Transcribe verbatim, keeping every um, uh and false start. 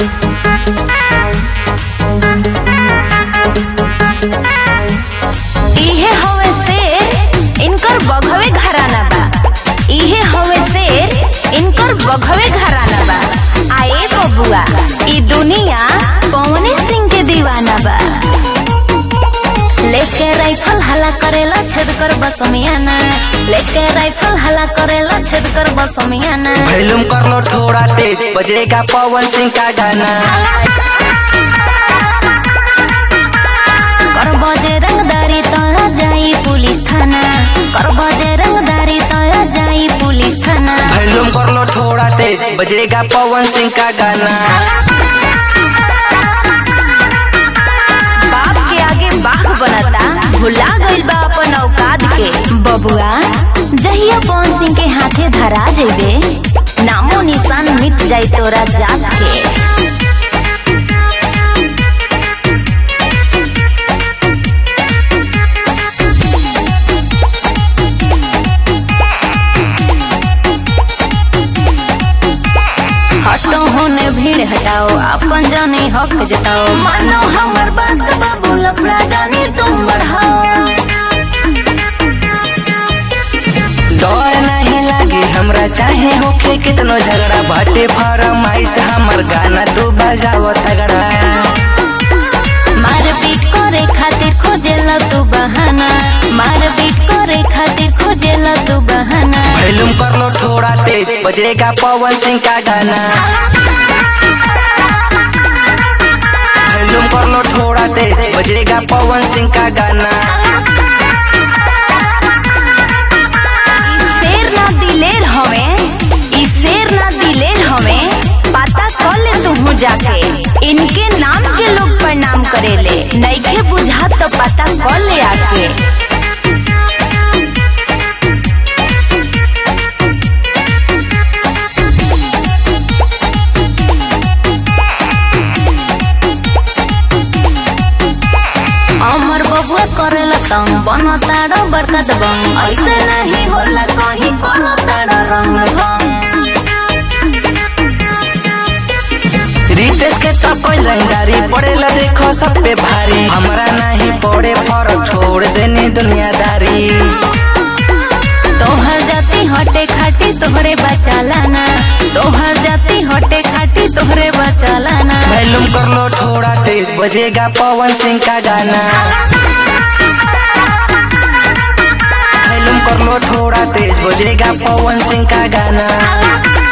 इहे हवे शेर इनकर बघवे घराना बा। इहे हवे शेर इनकर बघवे घराना बा। आए बबुआ ई दुनिया पवने सिंह के दीवाना बा। लेके राइफल हला करेला छेद कर बसमियाना। लेके राइफल हला करेला छेद कर बसमियाना। वॉल्यूम कर लो थोड़ा तेज, बजेगा पवन सिंह का गाना। कर बजे रंगदारी तो जाई पुलिस थाना। कर बजे रंगदारी तो जाई पुलिस थाना। वॉल्यूम कर लो थोड़ा तेज, बजेगा पवन सिंह का गाना। बाप के आगे बाघ बनता, भुला गइल बा अपन औकात के। बबुआ जहिया पवन सिंह के हाथे धरा जेबे, नामो निशान मिट जाई तोरा जात के। हटो होने भीड़ हटाओ, अपन जाने हक जताओ। मानो हमर बात का बाबू लफड़ा जाने तुम बढ़ाओ। डर नहीं लागी हमरा चाहे होके कितनो झगड़ा। बाटे फरमाइश हमर गाना तू बजाओ तगड़ा। मार पीट करे खातिर खोजेला तू बहाना। मार पीट करे खातिर खोजेला तू बहाना। वॉल्यूम कर लो थोड़ा तेज, बजेगा पवन सिंह का गाना। वॉल्यूम कर लो थोड़ा तेज, बजेगा पवन सिंह का गाना। ई शेर ना दिलेर हवे, ई शेर ना दिलेर हवे। पता कर ले तू जाके, इनके नाम के लोग प्रणाम करेले। नइखे बुझा तो पता कर ले आके। अमर बबुआ करेला तंग, बनो ताड़ो बड़का दबंग। ऐसे नहीं होला कहीं करो ताड़ो रंग भंग। रितेश के तो कोई रंगदारी पड़ेला देखो सब पे भारी। हमरा नहीं पड़े फर्क, छोड़ देनी दुनियादारी। तोहर जाती हटे खाटी तोहरे बचालाना। तोहर जाती हटे खाटी तोहरे बचालाना। वॉल्यूम कर लो थोड़ा तेज, बजेगा पवन सिंह का गाना। वॉल्यूम कर लो थोड़ा तेज, बजेगा पवन सिंह का गाना।